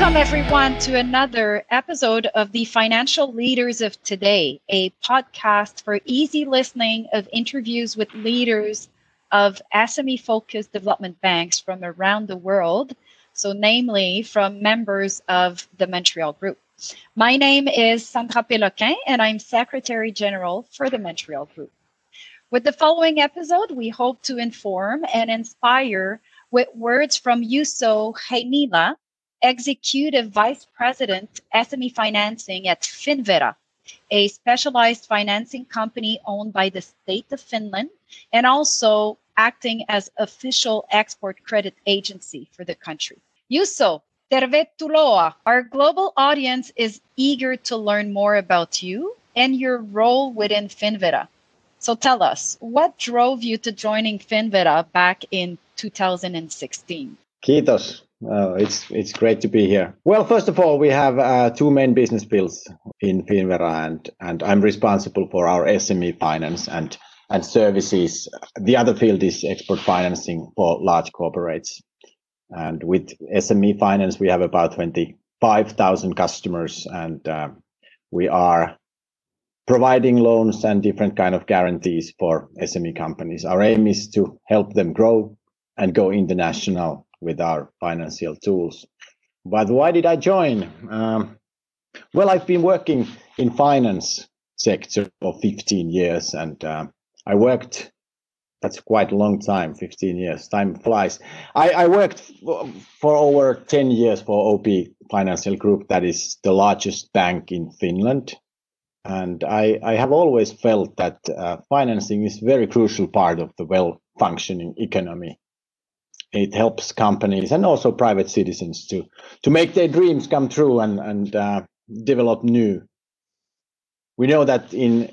Welcome, everyone, to another episode of the Financial Leaders of Today, a podcast for easy listening of interviews with leaders of SME-focused development banks from around the world, so namely from members of the Montreal Group. My name is Sandra Péloquin, and I'm Secretary General for the Montreal Group. With the following episode, we hope to inform and inspire with words from Juuso Heinila, Executive Vice President, SME Financing at Finnvera, a specialized financing company owned by the state of Finland and also acting as official export credit agency for the country. Juuso, tervetuloa. Our global audience is eager to learn more about you and your role within Finnvera. So tell us, what drove you to joining Finnvera back in 2016? Kiitos. It's great to be here. Well, first of all, we have two main business fields in Finnvera, and I'm responsible for our SME finance and services. The other field is export financing for large corporates. And with SME finance, we have about 25,000 customers, and we are providing loans and different kind of guarantees for SME companies. Our aim is to help them grow and go international with our financial tools. But why did I join? Well, I've been working in finance sector for 15 years, and I worked, that's quite a long time, 15 years, time flies. I worked for over 10 years for OP Financial Group, that is the largest bank in Finland. And I have always felt that financing is a very crucial part of the well-functioning economy. It helps companies and also private citizens to make their dreams come true and develop new. We know that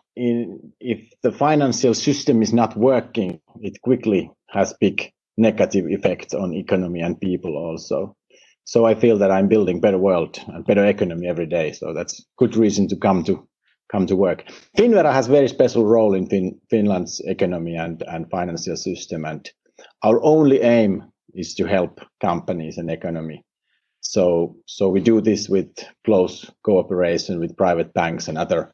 if the financial system is not working, it quickly has big negative effects on economy and people also. So I feel that I'm building better world and better economy every day. So that's good reason to come to work. Finnvera has very special role in Finland's economy and financial system, and our only aim is to help companies and economy. So we do this with close cooperation with private banks and other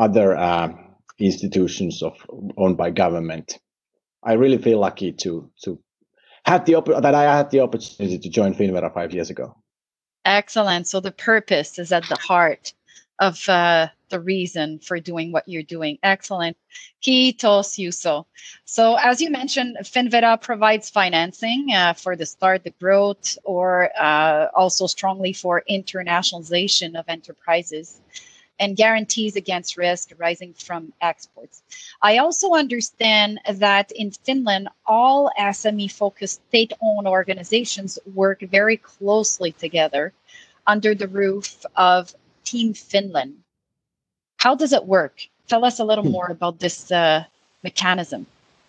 institutions owned by government. I really feel lucky to have that I had the opportunity to join Finnvera 5 years ago. Excellent. So the purpose is at the heart of the reason for doing what you're doing. Excellent. Kiitos, Juuso. So as you mentioned, Finnvera provides financing for the start, the growth, or also strongly for internationalization of enterprises and guarantees against risk arising from exports. I also understand that in Finland, all SME-focused state-owned organizations work very closely together under the roof of Team Finland. How does it work? Tell us a little more about this mechanism.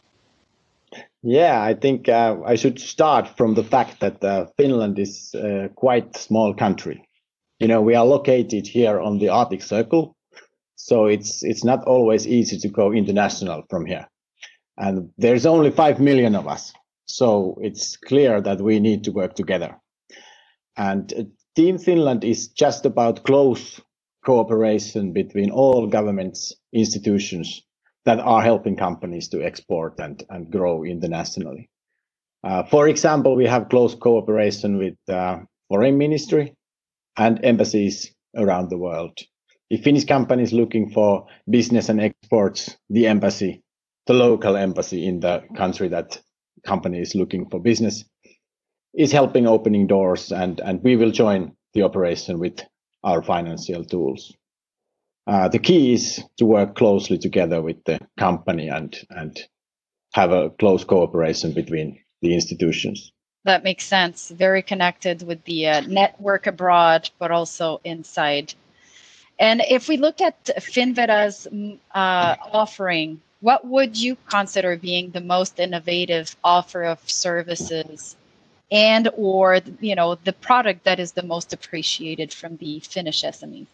Yeah, I think I should start from the fact that Finland is quite a small country. You know, we are located here on the Arctic Circle, so it's not always easy to go international from here. And there's only 5 million of us, so it's clear that we need to work together. And Team Finland is just about close cooperation between all governments, institutions that are helping companies to export and grow internationally. For example, we have close cooperation with Foreign Ministry and embassies around the world. If Finnish company is looking for business and exports, the embassy, the local embassy in the country that company is looking for business, is helping opening doors, and we will join the operation with our financial tools. The key is to work closely together with the company and have a close cooperation between the institutions. That makes sense. Very connected with the network abroad, but also inside. And if we look at Finnvera's offering, what would you consider being the most innovative offer of services and or the product that is the most appreciated from the Finnish SMEs?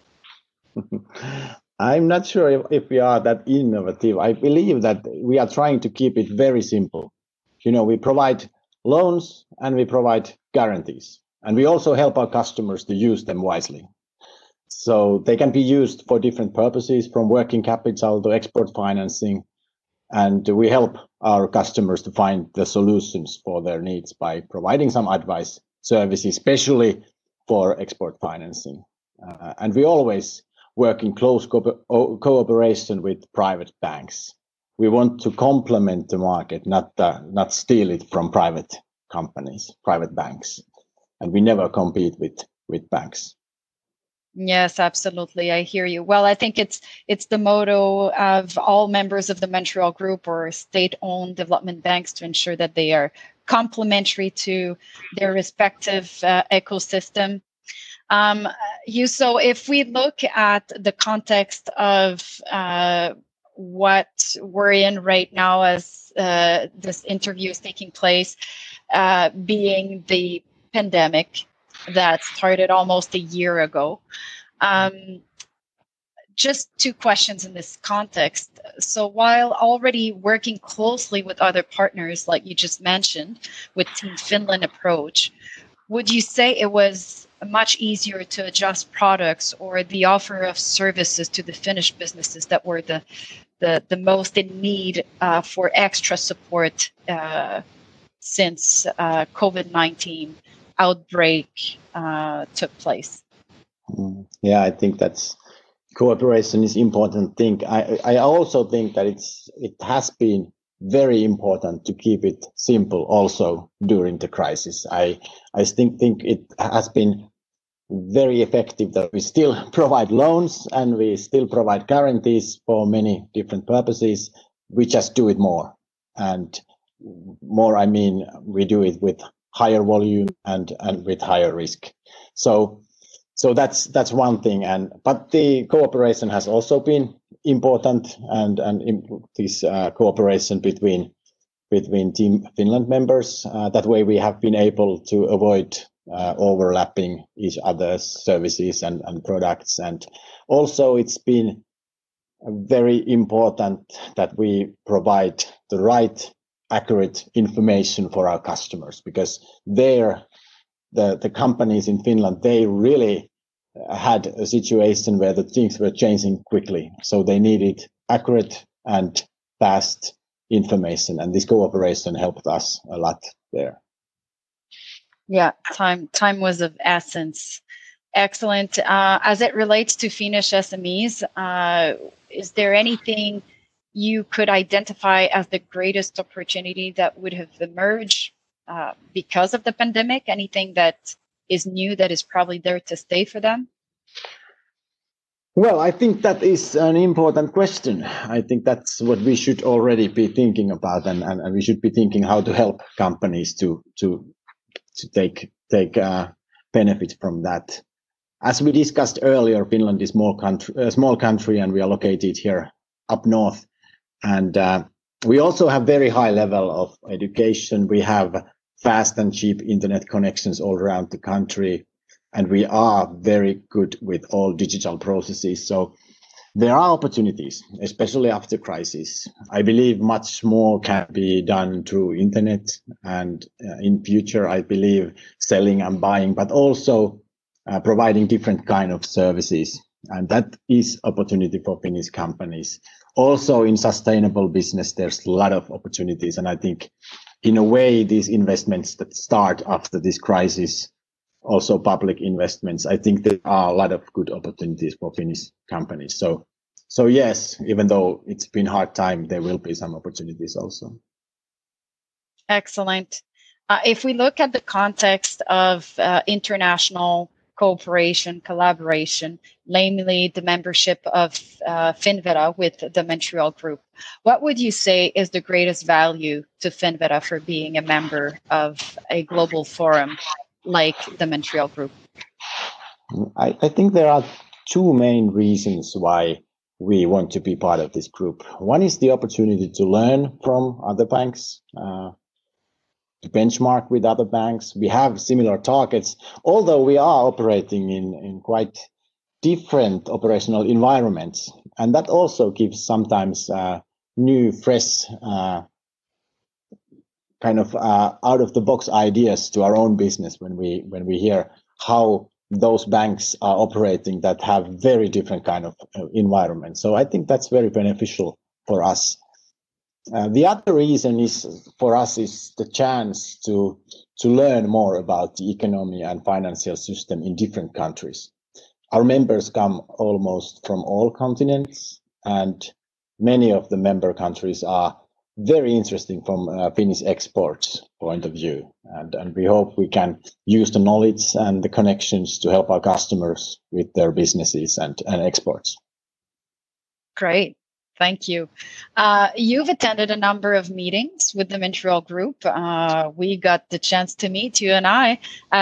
I'm not sure if we are that innovative. I believe that we are trying to keep it very simple. We provide loans and we provide guarantees. And we also help our customers to use them wisely. So they can be used for different purposes, from working capital to export financing. And we help our customers to find the solutions for their needs by providing some advice services, especially for export financing. And we always work in close cooperation with private banks. We want to complement the market, not steal it from private companies, private banks. And we never compete with banks. Yes, absolutely. I hear you. Well, I think it's the motto of all members of the Montreal Group or state-owned development banks to ensure that they are complementary to their respective ecosystem. So if we look at the context of what we're in right now as this interview is taking place, being the pandemic that started almost a year ago. Just two questions in this context. So while already working closely with other partners, like you just mentioned, with Team Finland approach, would you say it was much easier to adjust products or the offer of services to the Finnish businesses that were the most in need for extra support since COVID-19 outbreak took place? Yeah, I think that's cooperation is important thing. I also think that it has been very important to keep it simple also during the crisis. I think it has been very effective that we still provide loans and we still provide guarantees for many different purposes. We just do it more, and more, I mean, we do it with higher volume and with higher risk. So that's one thing. But the cooperation has also been important, and this cooperation between Team Finland members. That way we have been able to avoid overlapping each other's services and products. And also it's been very important that we provide the right, accurate information for our customers, because the companies in Finland, they really had a situation where the things were changing quickly. So they needed accurate and fast information, and this cooperation helped us a lot there. Yeah, time was of essence. Excellent. As it relates to Finnish SMEs, is there anything you could identify as the greatest opportunity that would have emerged because of the pandemic? Anything that is new that is probably there to stay for them? Well, I think that is an important question. I think that's what we should already be thinking about, and we should be thinking how to help companies to take benefit from that. As we discussed earlier, Finland is a small country, and we are located here up north. And we also have very high level of education. We have fast and cheap internet connections all around the country, and we are very good with all digital processes. So there are opportunities, especially after crisis. I believe much more can be done through internet, and in future, I believe selling and buying, but also providing different kind of services. And that is opportunity for Finnish companies. Also in sustainable business, there's a lot of opportunities. And I think in a way, these investments that start after this crisis, also public investments, I think there are a lot of good opportunities for Finnish companies. So yes, even though it's been a hard time, there will be some opportunities also. Excellent. If we look at the context of international cooperation, collaboration, namely the membership of Finnvera with the Montreal Group, what would you say is the greatest value to Finnvera for being a member of a global forum like the Montreal Group? I think there are two main reasons why we want to be part of this group. One is the opportunity to learn from other banks, to benchmark with other banks. We have similar targets, although we are operating in quite different operational environments. And that also gives sometimes new, fresh kind of out of the box ideas to our own business when we hear how those banks are operating that have very different kind of environment. So I think that's very beneficial for us. The other reason is for us is the chance to learn more about the economy and financial system in different countries. Our members come almost from all continents, and many of the member countries are very interesting from Finnish exports point of view. And we hope we can use the knowledge and the connections to help our customers with their businesses and exports. Great. Thank you. You've attended a number of meetings with the Montreal Group. We got the chance to meet you and I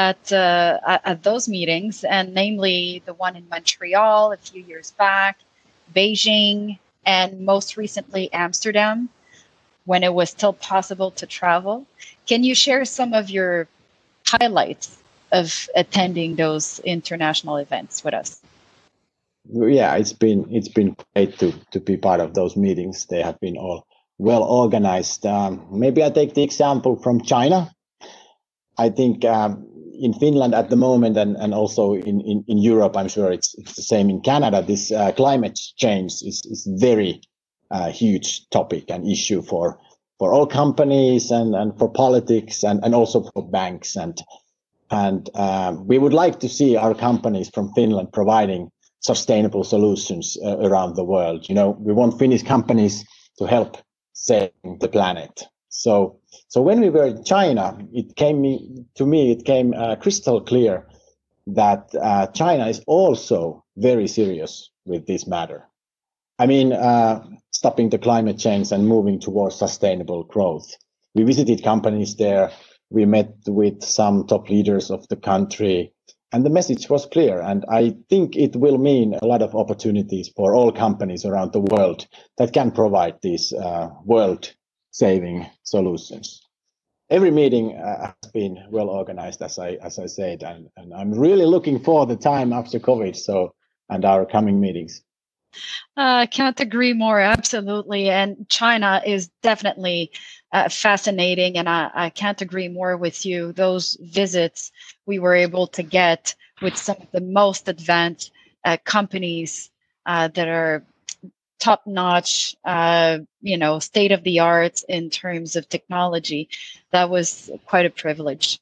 at those meetings, and namely the one in Montreal a few years back, Beijing, and most recently Amsterdam, when it was still possible to travel. Can you share some of your highlights of attending those international events with us? Yeah, it's been great to be part of those meetings. They have been all well organized. Maybe I take the example from China. I think in Finland at the moment, and also in Europe, I'm sure it's the same in Canada. This climate change is very huge topic and issue for all companies and for politics and also for banks. And we would like to see our companies from Finland providing sustainable solutions around the world. You know, we want Finnish companies to help save the planet. So when we were in China, it came crystal clear that China is also very serious with this matter. I mean, stopping the climate change and moving towards sustainable growth. We visited companies there. We met with some top leaders of the country. And the message was clear, and I think it will mean a lot of opportunities for all companies around the world that can provide these world-saving solutions. Every meeting has been well organized, as I said, and I'm really looking for the time after COVID, and our coming meetings. I can't agree more. Absolutely. And China is definitely fascinating. And I can't agree more with you. Those visits we were able to get with some of the most advanced companies that are top notch, state of the art in terms of technology. That was quite a privilege.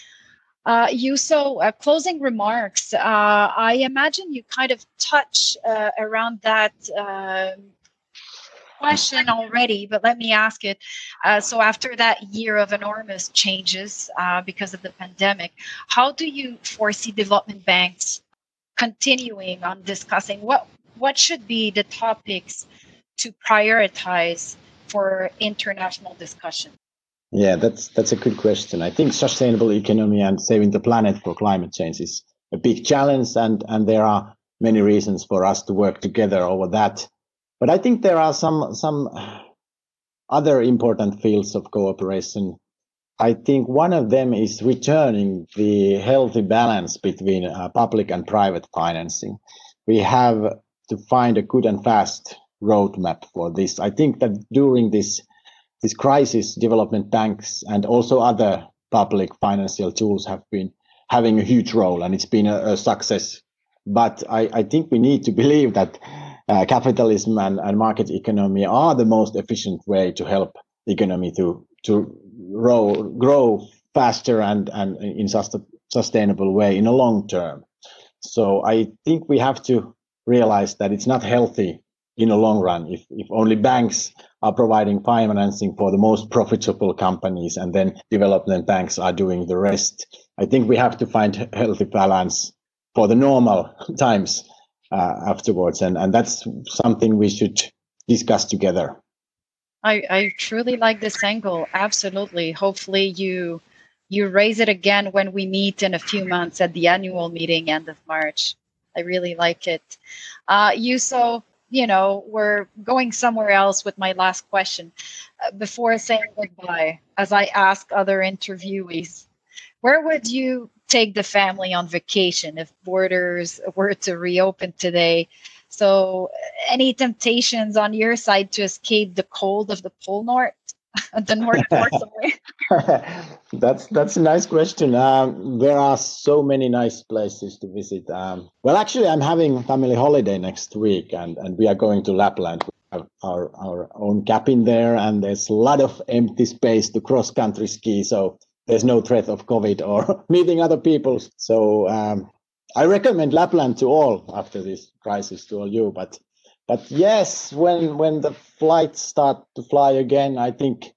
Juuso, closing remarks. I imagine you kind of touch around that question already, but let me ask it. So after that year of enormous changes because of the pandemic, how do you foresee development banks continuing on discussing what should be the topics to prioritize for international discussion? Yeah, that's a good question. I think sustainable economy and saving the planet for climate change is a big challenge, and there are many reasons for us to work together over that. But I think there are some other important fields of cooperation. I think one of them is returning the healthy balance between public and private financing. We have to find a good and fast roadmap for this. I think that during this crisis, development banks and also other public financial tools have been having a huge role, and it's been a success. But I think we need to believe that capitalism and market economy are the most efficient way to help economy to grow faster and in sustainable way in a long term. So I think we have to realize that it's not healthy in the long run if only banks are providing financing for the most profitable companies and then development banks are doing the rest. I think we have to find healthy balance for the normal times afterwards, and that's something we should discuss together. I truly like this angle. Absolutely. Hopefully you raise it again when we meet in a few months at the annual meeting end of March. I really like it. Juuso, we're going somewhere else with my last question. Before saying goodbye, as I ask other interviewees, where would you take the family on vacation if borders were to reopen today? So any temptations on your side to escape the cold of the Pole North? the North Fork somewhere? That's a nice question. There are so many nice places to visit. Well, actually, I'm having family holiday next week, and we are going to Lapland. We have our own cabin there, and there's a lot of empty space to cross country ski. So there's no threat of COVID or meeting other people. So I recommend Lapland to all after this crisis, to all you. But yes, when the flights start to fly again, I think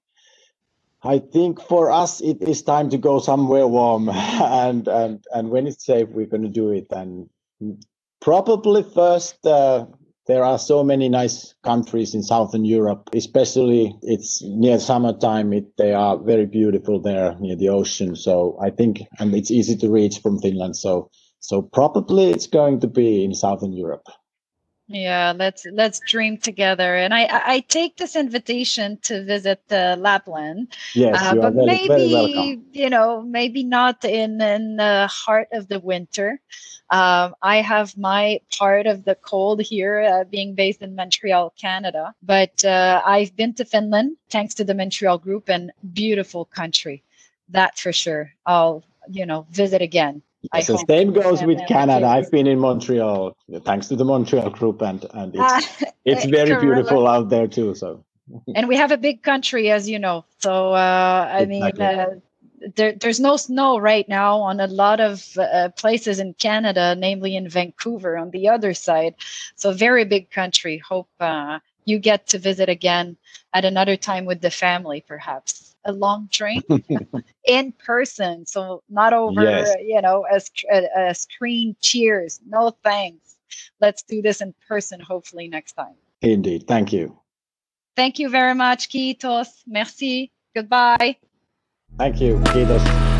for us it is time to go somewhere warm, and when it's safe, we're going to do it. And probably first, there are so many nice countries in Southern Europe, especially it's near summertime. They are very beautiful there near the ocean. So I think, and it's easy to reach from Finland. So probably it's going to be in Southern Europe. Yeah, let's dream together. And I take this invitation to visit Lapland. Yes, you are but very, very welcome. Maybe not in the heart of the winter. I have my part of the cold here, being based in Montreal, Canada. But I've been to Finland thanks to the Montreal Group, and beautiful country, that for sure. I'll visit again. Yes, the same goes with Canada. I've been in Montreal thanks to the Montreal Group, and it's very beautiful out there too. So, and we have a big country, as you know. So exactly. There's no snow right now on a lot of places in Canada, namely in Vancouver on the other side. So very big country. Hope you get to visit again at another time with the family, perhaps. A long drink in person, so not over a screen. Cheers, no thanks. Let's do this in person, hopefully next time. Indeed. Thank you very much. Kiitos. Merci. Goodbye. Thank you. Kiitos.